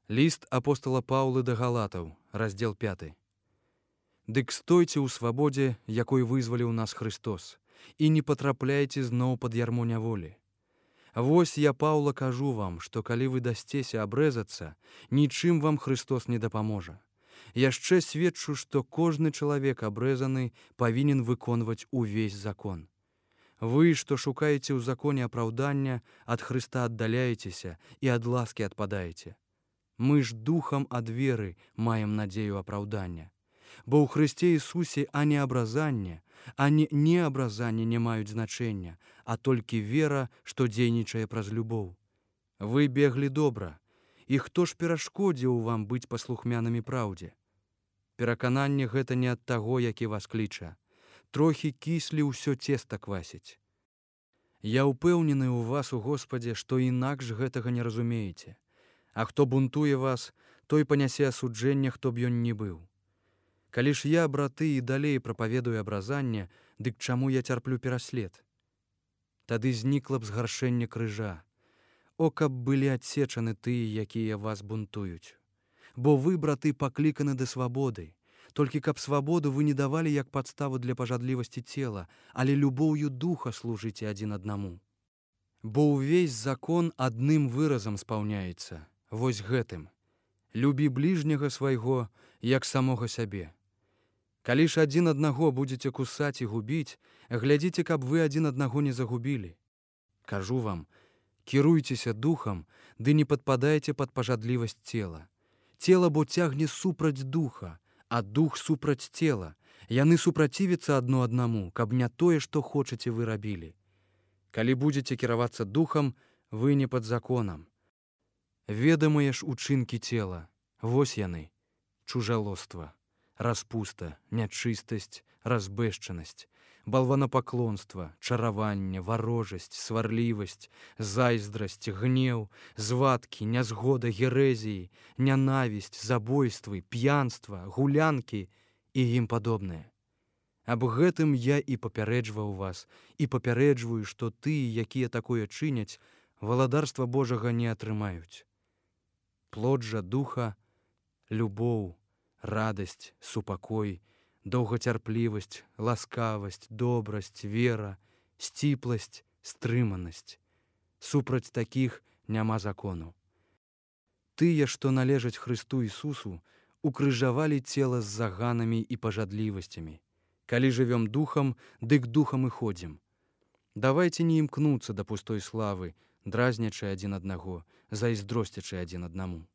Ліст апостала Паўлы да галатаў, раздзел 5. Дык стойце ў свабодзе, якой вызваліў нас Христос, і не патрапляйце зноў пад ярмо няволі. Вось я, Паўла, кажу вам, што калі вы дасцеся абрэзацца, нічым вам Христос не дапаможа. Яшчэ сведчу, што кожны чалавек абрэзаны павінен выконваць увесь закон. Вы, што шукаеце ў законе апраўдання, ад Хрыста аддаляецеся і ад ласкі адпадаеце. Мы ж духам ад веры маем надзею апраўдання. Бо ў Хрысце Ісусе ані абразанне, ані неабразанне не маюць значэння, а толькі вера, што дзейнічае праз любоў. Вы беглі добра, і хто ж перашкодзіў вам быць паслухмянымі праўдзе? Перакананне гэта не ад таго, які вас кліча. Трохі кіслі ўсё цеста квасіць. Я ўпэўнены ў вас у Господзе, што інакш гэтага не разумееце. А хто бунтуе вас, той панясе асуджэнне, хто б ён ні быў. Калі ж я, браты, і далей прапаведую абразанне, дык чаму я цярплю пераслед? Тады знікла б згаршэнне крыжа. О, каб былі адсечаны тыя, якія вас бунтуюць. Бо вы, браты, пакліканы да свабоды. Толькі каб свабоду вы не давалі як падставу для пажадлівасці цела, але любоўю духа служыце адзін аднаму. Бо ўвесь закон адным выразам спаўняецца. Вось гэтым. Любі бліжняга свайго, як самога сябе. Калі ж адзін аднаго будзеце кусаць і губіць, глядзіце, каб вы адзін аднаго не загубілі. Кажу вам, кіруйцеся духам, ды не падпадайце пад пажадлівасць цела. Цела бо цягне супраць духа, а дух супраць цела. Яны супрацівяцца адно аднаму, каб не тое, што хочаце вы рабілі. Калі будзеце кіравацца духам, вы не пад законам. Ведамыя ж учынкі цела, вось яны: чужалоства, распуста, нячыстасць, разбэшчанасць, балванапаклонства, чараванне, варожасць, сварлівасць, зайздрасць, гнеў, звадкі, нязгода, герэзіі, нянавісць, забойствы, п'янства, гулянкі і ім падобнае. Аб гэтым я і папярэджваў вас, і папярэджваю, што тыя, якія такое чыняць, валадарства Божага не атрымаюць. Плод жа духа — любоў, радасць, супакой, доўгацярплівасць, ласкавасць, добрасць, вера, сціпласць, стрыманасць. Супраць такіх няма закону. Тыя, што належаць Хрысту Ісусу, укрыжавалі цела з заганамі і пажадлівасцямі. Калі жывём духам, дык духам і ходзім. Давайце не імкнуцца да пустой славы, дразнячы адзін аднаго, зайздросцячы адзін аднаму.